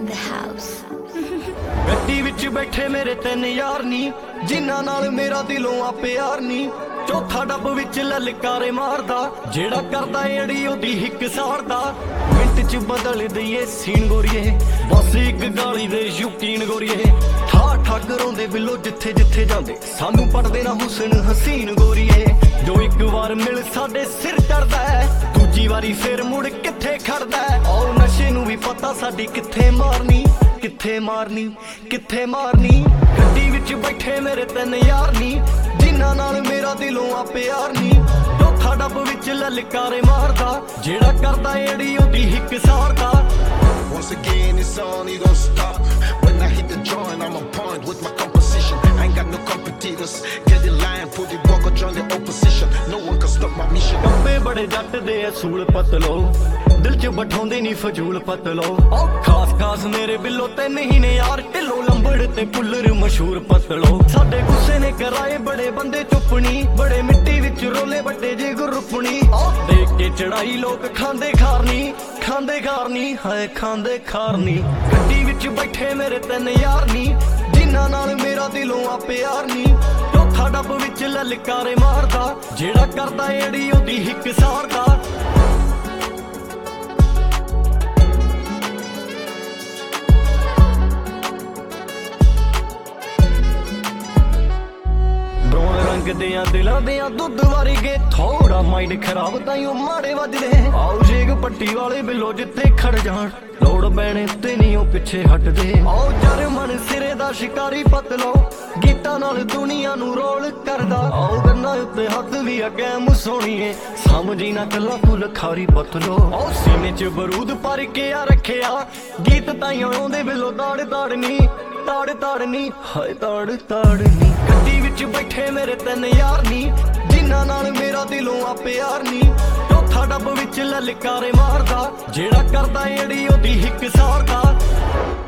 in the house. ਗੱਡੀ ਵਿੱਚ ਬੈਠੇ ਮੇਰੇ ਤਿੰਨ ਯਾਰ ਨੀ, ਜਿਨ੍ਹਾਂ ਨਾਲ ਮੇਰਾ ਦਿਲੋਂ ਆ ਪਿਆਰ ਨੀ। ਚੌਥਾ ਡੱਬ ਵਿੱਚ ਲਲਕਾਰੇ ਮਾਰਦਾ, ਜਿਹੜਾ ਕਰਦਾ ਏੜੀ ਉਹਦੀ ਹਿੱਕ ਸਾੜਦਾ। ਮਿੰਟ ਚ ਬਦਲ ਦਈਏ ਸੀਨ ਗੋਰੀਏ, ਬਸ ਇੱਕ ਗਾਲੀ ਦੇ ਯਕੀਨ ਗੋਰੀਏ। ਠਾ ਠਾ ਕਰਾਉਂਦੇ ਬਿੱਲੋ ਜਿੱਥੇ ਜਿੱਥੇ ਜਾਂਦੇ, ਸਾਨੂੰ ਪੜਦੇ ਨਾ ਹੁਸਨ ਹਸੀਨ ਗੋਰੀਏ। ਜੋ ਇੱਕ ਵਾਰ ਮਿਲ ਸਾਡੇ ਸਿਰ ਚੜਦਾ ਹੈ, ਦੂਜੀ ਵਾਰੀ ਫੇਰ ਮੁੜ ਕਿੱਥੇ ਖੜਦਾ ਹੈ। ਉਹ ਨਸ਼ੇ ਨੂੰ ਵੀ ਪਤਾ ਸਾਡੀ ਕਿੱਥੇ ਮਾਰਨੀ, ਕਿੱਥੇ ਮਾਰਨੀ, ਕਿੱਥੇ ਮਾਰਨੀ। ਗੱਡੀ ਵਿੱਚ ਬੈਠੇ ਮੇਰੇ ਤਿੰਨ ਯਾਰ ਨੀ, ਜਿਨ੍ਹਾਂ ਨਾਲ ਮੇਰਾ ਦਿਲੋਂ ਆ ਪਿਆਰ ਨੀ। ਚੌਥਾ ਡੱਬ ਵਿੱਚ ਲਲਕਾਰੇ ਮਾਰਦਾ, ਜਿਹੜਾ ਕਰਦਾ ਏੜੀ ਉਹਦੀ ਹਿੱਕ ਸਾੜਦਾ। Once again it's on, it don't stop. When I hit the joint, I'm on point with my composition. I ain't got no competitors. Get in line, put it walk or join the opposition. No one can stop my mission. ਕੱਪੇ ਬੜੇ ਜੱਟ ਦੇ ਅਸੂਲ ਪਤਲੋ, ਦਿਲ ਚ ਬਿਠਾਉਂਦੇ ਨੀ ਫਜ਼ੂਲ ਪਤਲੋ। ਉਹ ਖਾਸ ਖਾਸ ਮੇਰੇ ਬਿੱਲੋ ਤੇ ਨਹੀਂ ਨੇ ਯਾਰ, ਢਿੱਲੋ ਲੰਬੜ ਤੇ ਪੁੱਲਰ ਮਸ਼ਹੂਰ ਪਤਲੋ। ਸਾਡੇ ਗੁੱਸੇ ਨੇ ਕਰਾਏ ਬੜੇ ਬੰਦੇ ਚੁੱਪਣੀ, ਬੜੇ ਮਿੱਟੀ ਵਿੱਚ ਰੋਲੇ ਵੱਡੇ ਜੇ ਗੁਰਪਣੀ। ਦੇਖ ਕੇ ਚੜਾਈ ਲੋਕ ਖਾਂਦੇ ਖਾਰਨੀ, ਖਾਂਦੇ ਖਾਰਨੀ, ਹਾਏ ਖਾਂਦੇ ਖਾਰਨੀ। ਗੱਡੀ ਵਿੱਚ ਬੈਠੇ ਮੇਰੇ ਤਿੰਨ ਯਾਰ ਨੀ, ਜਿਨ੍ਹਾਂ ਨਾਲ ਮੇਰਾ ਦਿਲੋਂ ਆ ਪਿਆਰ ਨੀ। ਚੌਥਾ ਡੱਬ ਵਿੱਚ ਲਲਕਾਰੇ ਮਾਰਦਾ, ਜਿਹੜਾ ਕਰਦਾ ਏੜੀ ਉਹਦੀ ਹਿੱਕ ਸਾੜਦਾ। ਦਿਆਂ ਦਿਲਾਂ ਦਿਆਂ ਦੁੱਧ ਵਰਗੇ, ਥੋੜਾ ਮਾਈਂਡ ਖਰਾਬ ਤਾਈਓ ਮਾੜੇ ਵੱਜਦੇ। ਆਓ ਸ਼ੇਕ ਪੱਟੀ ਵਾਲੇ ਬਿੱਲੋ ਜਿੱਥੇ ਖੜ ਜਾਣ, ਲੋੜ ਪੈਣੇ ਤੇ ਨਹੀਂ ਉਹ ਪਿੱਛੇ ਹਟਦੇ। ਆਓ ਜਰਮਨ ਸਿਰੇ ਦਾ ਸ਼ਿਕਾਰੀ ਪਤਲੋ, ਗੀਤਾਂ ਨਾਲ ਦੁਨੀਆ ਨੂੰ ਰੋਲ ਕਰਦਾ। ਆਓ ਗੰਨਾ ਉੱਤੇ ਹੱਥ ਵੀ ਅੱਗੇ ਮੁਸੋਣੀਏ, ਸਮਝੀ ਨਾ ਕੱਲਾ ਫੁੱਲ ਖਾਰੀ ਪਤਲੋ। ਆਓ ਸੀਨੇ ਚ ਬਰੂਦ ਪਰ ਕੇ ਆ ਰੱਖਿਆ, ਗੀਤ ਤਾਈਓ ਆਉਂਦੇ ਬਿੱਲੋ ਦਾੜ ਦਾੜਨੀ, ਤਾੜ ਤਾੜਨੀ, ਹਾਏ ਤਾੜ ਤਾੜਨੀ। ਗੱਡੀ ਵਿੱਚ ਬੈਠੇ ਮੇਰੇ ਤਿੰਨ ਯਾਰ ਨੀ, ਜਿਨ੍ਹਾਂ ਨਾਲ ਮੇਰਾ ਦਿਲੋਂ ਆ ਪਿਆਰ ਨੀ। ਚੌਥਾ ਡੱਬ ਵਿੱਚ ਲਲਕਾਰੇ ਮਾਰਦਾ, ਜਿਹੜਾ ਕਰਦਾ ਏੜੀ ਉਹਦੀ ਹਿੱਕ ਸਾੜਦਾ।